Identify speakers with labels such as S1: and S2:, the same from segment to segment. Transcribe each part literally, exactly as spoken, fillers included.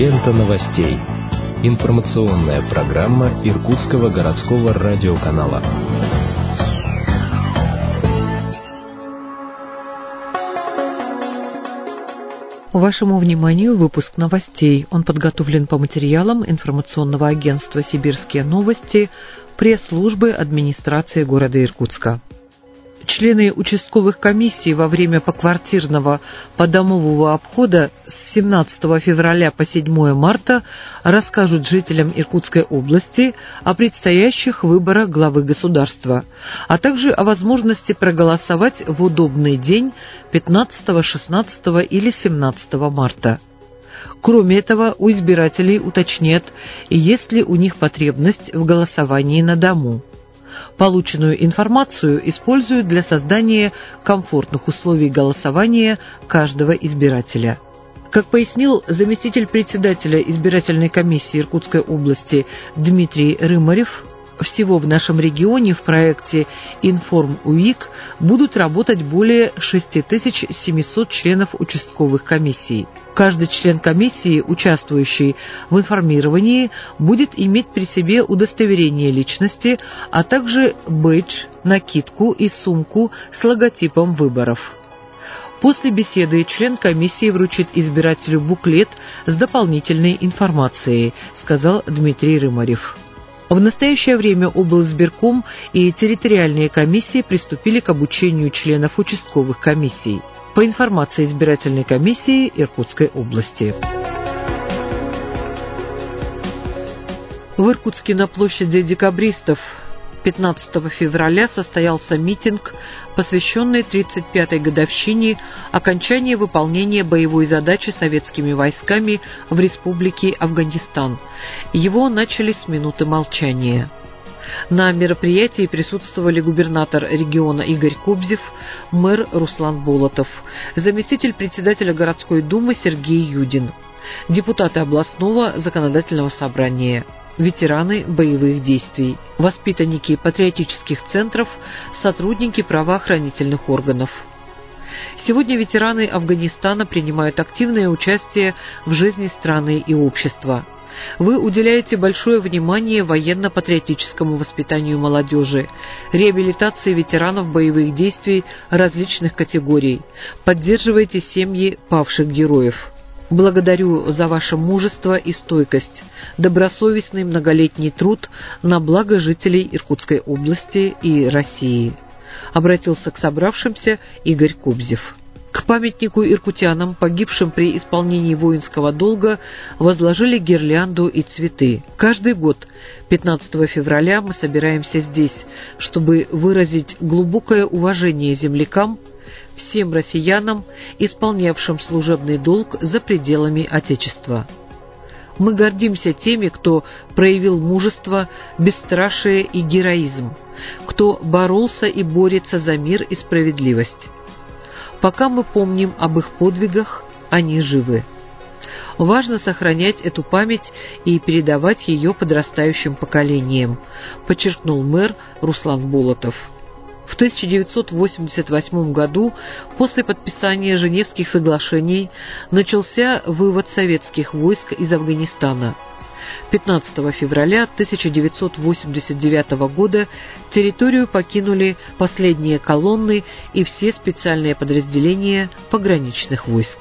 S1: Лента новостей. Информационная программа Иркутского городского радиоканала.
S2: Вашему вниманию выпуск новостей. Он подготовлен по материалам информационного агентства «Сибирские новости», пресс-службы администрации города Иркутска. Члены участковых комиссий во время поквартирного подомового обхода с семнадцатого февраля по седьмое марта расскажут жителям Иркутской области о предстоящих выборах главы государства, а также о возможности проголосовать в удобный день пятнадцатого, шестнадцатого или семнадцатого марта. Кроме этого, у избирателей уточнят, есть ли у них потребность в голосовании на дому. Полученную информацию используют для создания комфортных условий голосования каждого избирателя. Как пояснил заместитель председателя избирательной комиссии Иркутской области Дмитрий Рымарев, всего в нашем регионе в проекте «Информ-УИК» будут работать более шесть тысяч семьсот членов участковых комиссий. Каждый член комиссии, участвующий в информировании, будет иметь при себе удостоверение личности, а также бейдж, накидку и сумку с логотипом выборов. После беседы член комиссии вручит избирателю буклет с дополнительной информацией, сказал Дмитрий Рымарев. В настоящее время облсбирком и территориальные комиссии приступили к обучению членов участковых комиссий. По информации избирательной комиссии Иркутской области. В Иркутске на площади декабристов пятнадцатого февраля состоялся митинг, посвященный тридцать пятой годовщине окончания выполнения боевой задачи советскими войсками в Республике Афганистан. Его начали с минуты молчания. На мероприятии присутствовали губернатор региона Игорь Кобзев, мэр Руслан Болотов, заместитель председателя городской думы Сергей Юдин, депутаты областного законодательного собрания, ветераны боевых действий, воспитанники патриотических центров, сотрудники правоохранительных органов. Сегодня ветераны Афганистана принимают активное участие в жизни страны и общества. Вы уделяете большое внимание военно-патриотическому воспитанию молодежи, реабилитации ветеранов боевых действий различных категорий, поддерживаете семьи павших героев. Благодарю за ваше мужество и стойкость, добросовестный многолетний труд на благо жителей Иркутской области и России. Обратился к собравшимся Игорь Кобзев. К памятнику иркутянам, погибшим при исполнении воинского долга, возложили гирлянду и цветы. Каждый год пятнадцатого февраля мы собираемся здесь, чтобы выразить глубокое уважение землякам, всем россиянам, исполнявшим служебный долг за пределами Отечества. Мы гордимся теми, кто проявил мужество, бесстрашие и героизм, кто боролся и борется за мир и справедливость. Пока мы помним об их подвигах, они живы. Важно сохранять эту память и передавать ее подрастающим поколениям, подчеркнул мэр Руслан Болотов. В тысяча девятьсот восемьдесят восьмом году, после подписания Женевских соглашений, начался вывод советских войск из Афганистана. пятнадцатого февраля тысяча девятьсот восемьдесят девятого года территорию покинули последние колонны и все специальные подразделения пограничных войск.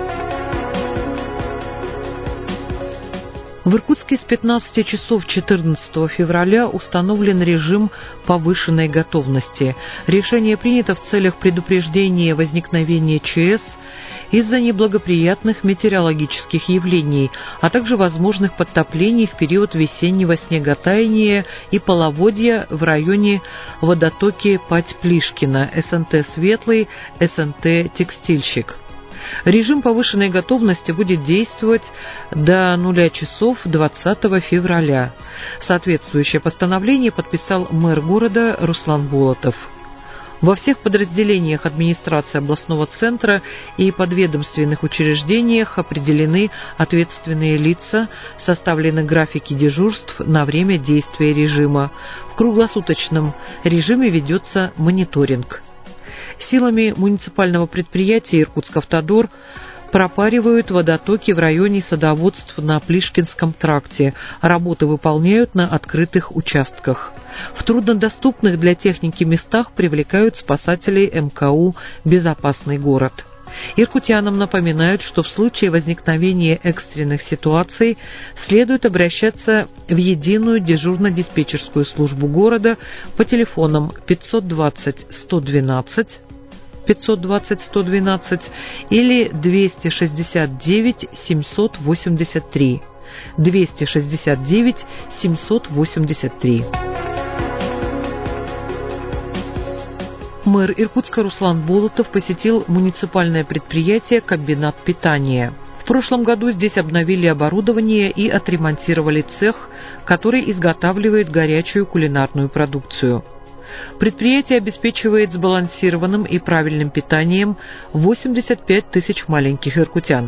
S2: В Иркутске с пятнадцати часов четырнадцатого февраля установлен режим повышенной готовности. Решение принято в целях предупреждения возникновения ЧС из-за неблагоприятных метеорологических явлений, а также возможных подтоплений в период весеннего снеготаяния и половодья в районе водотоки Пать-Плишкина, СНТ «Светлый», СНТ «Текстильщик». Режим повышенной готовности будет действовать до нуля часов двадцатого февраля. Соответствующее постановление подписал мэр города Руслан Болотов. Во всех подразделениях администрации областного центра и подведомственных учреждениях определены ответственные лица, составлены графики дежурств на время действия режима. В круглосуточном режиме ведется мониторинг. Силами муниципального предприятия «Иркутскавтодор» Пропаривают водотоки в районе садоводств на Плишкинском тракте. Работы выполняют на открытых участках. В труднодоступных для техники местах привлекают спасателей эм ка у «Безопасный город». Иркутянам напоминают, что в случае возникновения экстренных ситуаций следует обращаться в единую дежурно-диспетчерскую службу города по телефонам пятьсот двадцать сто двенадцать, пятьсот двадцать сто двенадцать или двести шестьдесят девять семьсот восемьдесят три, двести шестьдесят девять семьсот восемьдесят три. Мэр Иркутска Руслан Болотов посетил муниципальное предприятие «Комбинат питания». В прошлом году здесь обновили оборудование и отремонтировали цех, который изготавливает горячую кулинарную продукцию. Предприятие обеспечивает сбалансированным и правильным питанием восемьдесят пять тысяч маленьких иркутян.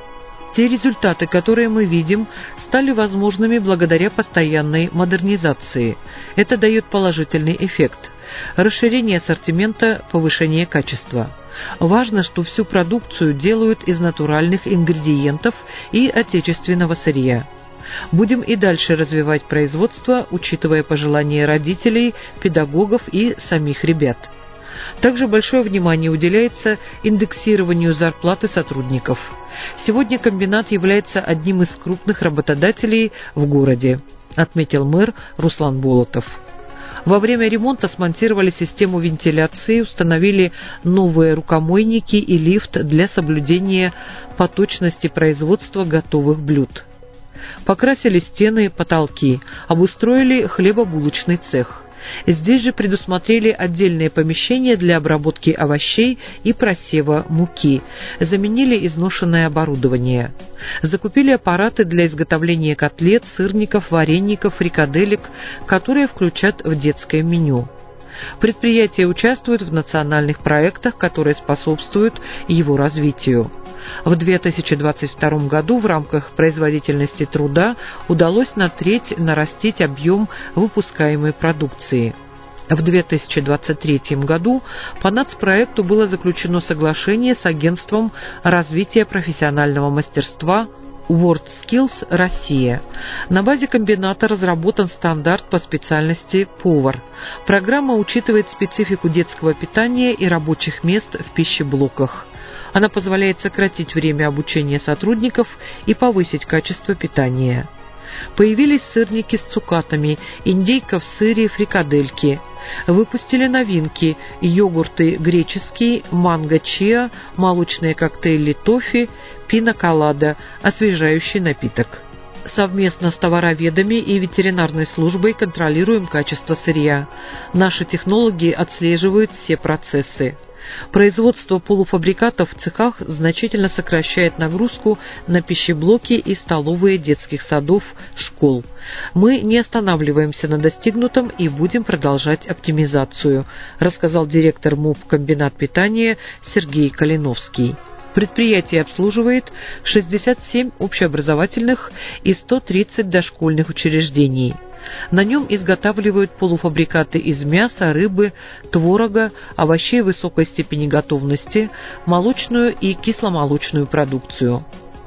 S2: Те результаты, которые мы видим, стали возможными благодаря постоянной модернизации. Это дает положительный эффект. Расширение ассортимента, повышение качества. Важно, что всю продукцию делают из натуральных ингредиентов и отечественного сырья. Будем и дальше развивать производство, учитывая пожелания родителей, педагогов и самих ребят. Также большое внимание уделяется индексированию зарплаты сотрудников. Сегодня комбинат является одним из крупных работодателей в городе, отметил мэр Руслан Болотов. Во время ремонта смонтировали систему вентиляции, установили новые рукомойники и лифт для соблюдения поточности производства готовых блюд. Покрасили стены и потолки, обустроили хлебобулочный цех. Здесь же предусмотрели отдельные помещения для обработки овощей и просева муки, заменили изношенное оборудование. Закупили аппараты для изготовления котлет, сырников, вареников, фрикаделек, которые включат в детское меню. Предприятие участвует в национальных проектах, которые способствуют его развитию. В две тысячи двадцать втором году в рамках производительности труда удалось на треть нарастить объем выпускаемой продукции. В две тысячи двадцать третьем году по нацпроекту было заключено соглашение с Агентством развития профессионального мастерства WorldSkills Россия. На базе комбината разработан стандарт по специальности «Повар». Программа учитывает специфику детского питания и рабочих мест в пищеблоках. Она позволяет сократить время обучения сотрудников и повысить качество питания. Появились сырники с цукатами, индейка в сыре, фрикадельки. Выпустили новинки – йогурты греческие, манго-чиа, молочные коктейли тофи, пина-колада, освежающий напиток. Совместно с товароведами и ветеринарной службой контролируем качество сырья. Наши технологи отслеживают все процессы. Производство полуфабрикатов в цехах значительно сокращает нагрузку на пищеблоки и столовые детских садов, школ. Мы не останавливаемся на достигнутом и будем продолжать оптимизацию, рассказал директор МУП «Комбинат питания» Сергей Калиновский. Предприятие обслуживает шестьдесят семь общеобразовательных и сто тридцать дошкольных учреждений. На нем изготавливают полуфабрикаты из мяса, рыбы, творога, овощей высокой степени готовности, молочную и кисломолочную продукцию.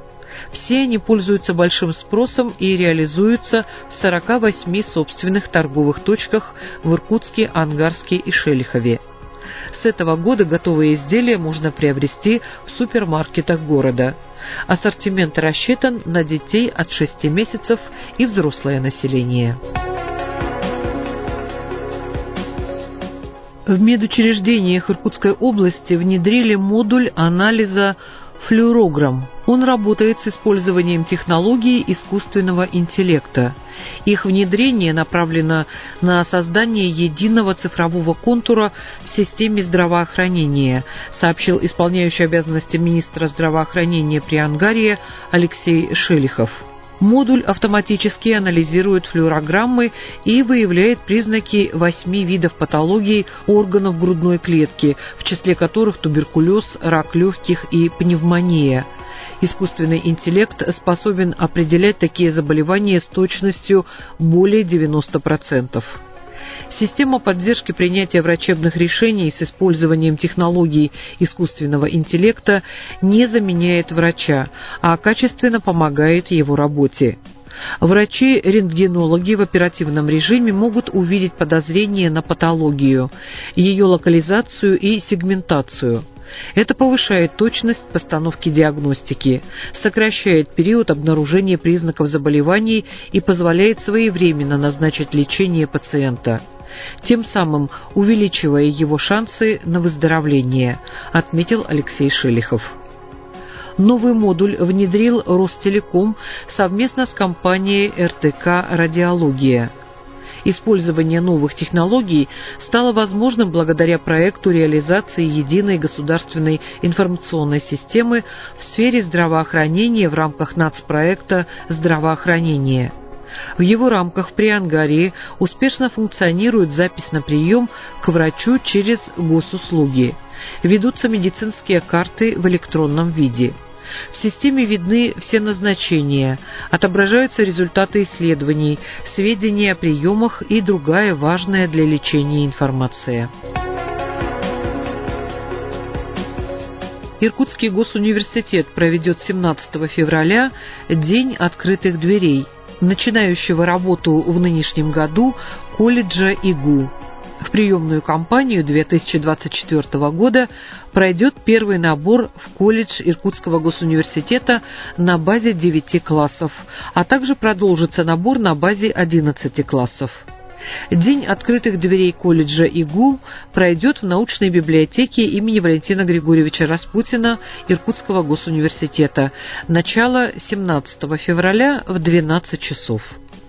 S2: Все они пользуются большим спросом и реализуются в сорока восьми собственных торговых точках в Иркутске, Ангарске и Шелихове. С этого года готовые изделия можно приобрести в супермаркетах города. Ассортимент рассчитан на детей от шести месяцев и взрослое население. В медучреждениях Иркутской области внедрили модуль анализа флюорограмм. Он работает с использованием технологий искусственного интеллекта. Их внедрение направлено на создание единого цифрового контура в системе здравоохранения, сообщил исполняющий обязанности министра здравоохранения при Ангарье Алексей Шелихов. Модуль автоматически анализирует флюорограммы и выявляет признаки восьми видов патологий органов грудной клетки, в числе которых туберкулез, рак легких и пневмония. Искусственный интеллект способен определять такие заболевания с точностью более девяноста процентов. Система поддержки принятия врачебных решений с использованием технологий искусственного интеллекта не заменяет врача, а качественно помогает его работе. Врачи-рентгенологи в оперативном режиме могут увидеть подозрение на патологию, ее локализацию и сегментацию. Это повышает точность постановки диагностики, сокращает период обнаружения признаков заболеваний и позволяет своевременно назначить лечение пациента, тем самым увеличивая его шансы на выздоровление, отметил Алексей Шелихов. Новый модуль внедрил Ростелеком совместно с компанией эр тэ ка «Радиология». Использование новых технологий стало возможным благодаря проекту реализации единой государственной информационной системы в сфере здравоохранения в рамках нацпроекта «Здравоохранение». В его рамках при Ангарии успешно функционирует запись на прием к врачу через госуслуги. Ведутся медицинские карты в электронном виде. В системе видны все назначения, отображаются результаты исследований, сведения о приемах и другая важная для лечения информация. Иркутский госуниверситет проведет семнадцатого февраля День открытых дверей, начинающего работу в нынешнем году колледжа ИГУ. В приемную кампанию две тысячи двадцать четвёртого года пройдет первый набор в колледж Иркутского госуниверситета на базе девяти классов, а также продолжится набор на базе одиннадцати классов. День открытых дверей колледжа ИГУ пройдет в научной библиотеке имени Валентина Григорьевича Распутина Иркутского госуниверситета. Начало семнадцатого февраля в двенадцать часов.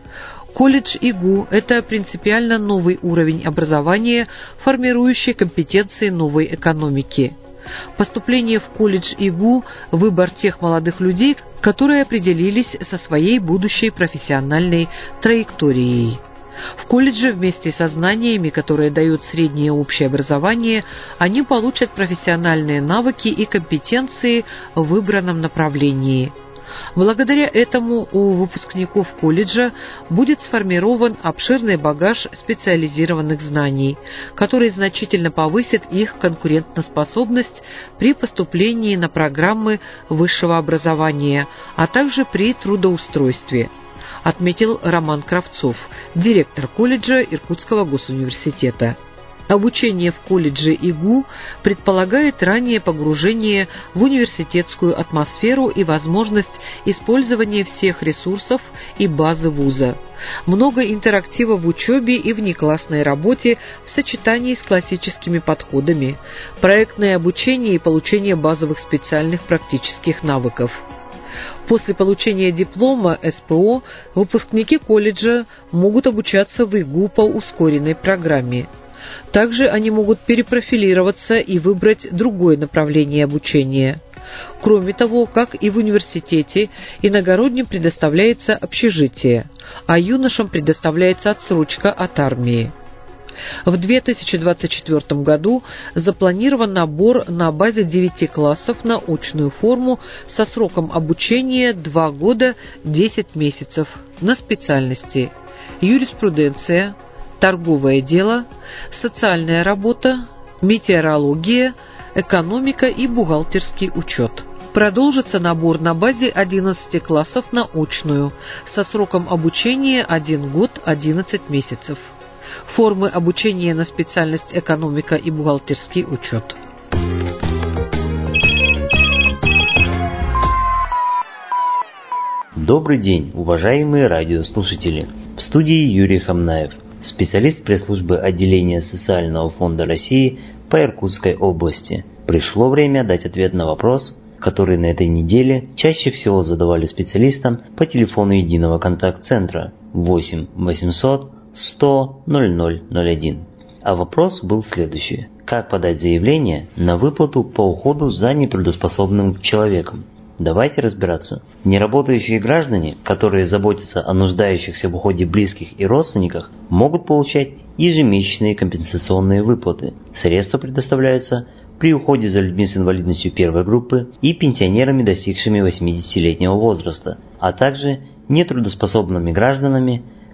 S2: Колледж ИГУ – это принципиально новый уровень образования, формирующий компетенции новой экономики. Поступление в колледж ИГУ – выбор тех молодых людей, которые определились со своей будущей профессиональной траекторией. В колледже вместе со знаниями, которые дают среднее общее образование, они получат профессиональные навыки и компетенции в выбранном направлении. Благодаря этому у выпускников колледжа будет сформирован обширный багаж специализированных знаний, который значительно повысит их конкурентоспособность при поступлении на программы высшего образования, а также при трудоустройстве, отметил Роман Кравцов, директор колледжа Иркутского госуниверситета. Обучение в колледже ИГУ предполагает раннее погружение в университетскую атмосферу и возможность использования всех ресурсов и базы вуза. Много интерактива в учебе и внеклассной работе в сочетании с классическими подходами, проектное обучение и получение базовых специальных практических навыков. После получения диплома эс пэ о выпускники колледжа могут обучаться в ИГУ по ускоренной программе. Также они могут перепрофилироваться и выбрать другое направление обучения. Кроме того, как и в университете, иногородним предоставляется общежитие, а юношам предоставляется отсрочка от армии. В две тысячи двадцать четвёртом году запланирован набор на базе девяти классов на очную форму со сроком обучения два года десять месяцев на специальности юриспруденция, торговое дело, социальная работа, метеорология, экономика и бухгалтерский учет. Продолжится набор на базе одиннадцати классов на очную со сроком обучения один год одиннадцать месяцев. Формы обучения на специальность экономика и бухгалтерский учет.
S3: Добрый день, уважаемые радиослушатели! В студии Юрий Хамнаев, специалист пресс-службы отделения Социального фонда России по Иркутской области. Пришло время дать ответ на вопрос, который на этой неделе чаще всего задавали специалистам по телефону единого контакт-центра восемь восемьсот сто ноль ноль ноль один. А вопрос был следующий. Как подать заявление на выплату по уходу за нетрудоспособным человеком? Давайте разбираться. Неработающие граждане, которые заботятся о нуждающихся в уходе близких и родственниках, могут получать ежемесячные компенсационные выплаты. Средства предоставляются при уходе за людьми с инвалидностью первой группы и пенсионерами, достигшими восьмидесятилетнего возраста, а также нетрудоспособными гражданами,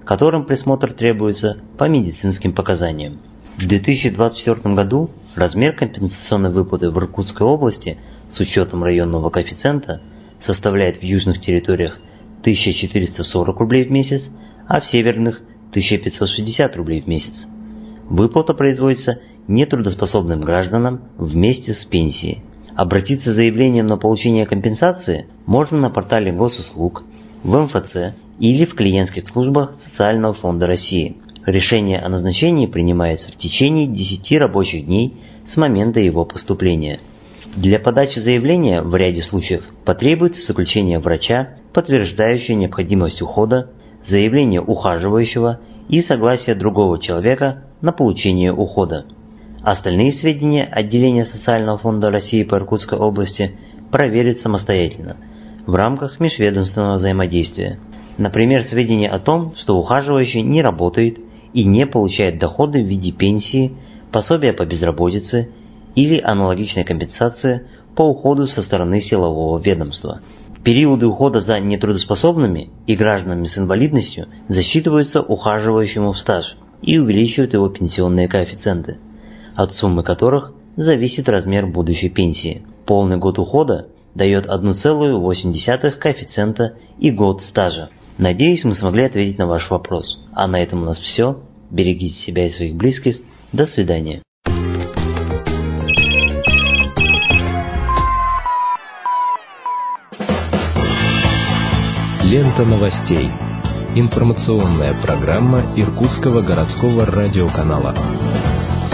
S3: которым присмотр требуется по медицинским показаниям. В две тысячи двадцать четвёртом году размер компенсационной выплаты в Иркутской области с учетом районного коэффициента составляет в южных территориях тысяча четыреста сорок рублей в месяц, а в северных – тысяча пятьсот шестьдесят рублей в месяц. Выплата производится нетрудоспособным гражданам вместе с пенсией. Обратиться с заявлением на получение компенсации можно на портале Госуслуг, в эм эф цэ или в клиентских службах Социального фонда России. Решение о назначении принимается в течение десяти рабочих дней с момента его поступления. Для подачи заявления в ряде случаев потребуется заключение врача, подтверждающее необходимость ухода, заявление ухаживающего и согласие другого человека на получение ухода. Остальные сведения отделения Социального фонда России по Иркутской области проверят самостоятельно в рамках межведомственного взаимодействия. Например, сведения о том, что ухаживающий не работает и не получает доходы в виде пенсии, пособия по безработице или аналогичной компенсации по уходу со стороны силового ведомства. Периоды ухода за нетрудоспособными и гражданами с инвалидностью засчитываются ухаживающему в стаж и увеличивают его пенсионные коэффициенты, от суммы которых зависит размер будущей пенсии. Полный год ухода дает одна целая восемь десятых коэффициента и год стажа. Надеюсь, мы смогли ответить на ваш вопрос. А на этом у нас все. Берегите себя и своих близких. До свидания.
S1: Лента новостей. Информационная программа Иркутского городского радиоканала.